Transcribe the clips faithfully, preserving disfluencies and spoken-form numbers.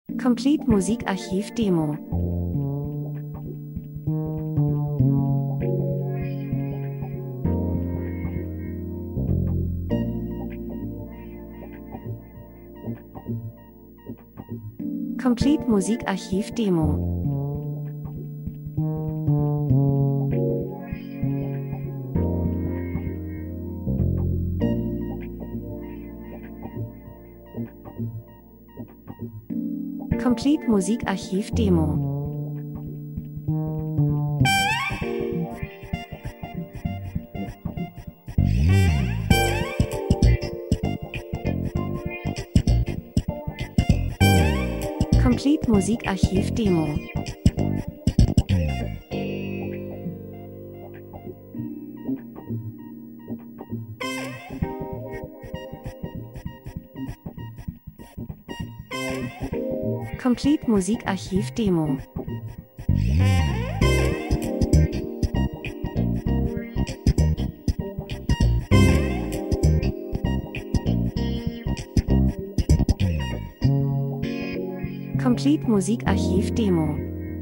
Complete Musikarchiv Demo. Complete Musikarchiv Demo. Complete Musikarchiv Demo. Complete Musikarchiv Demo. Complete Musikarchiv Demo. Complete Musikarchiv Demo.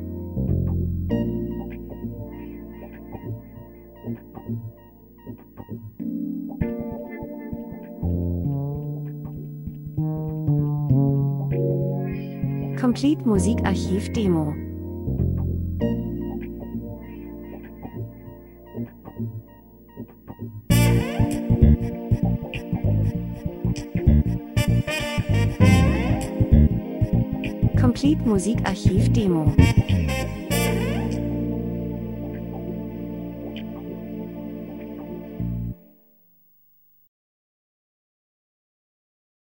Complete Musikarchiv Demo. Complete Musikarchiv Demo.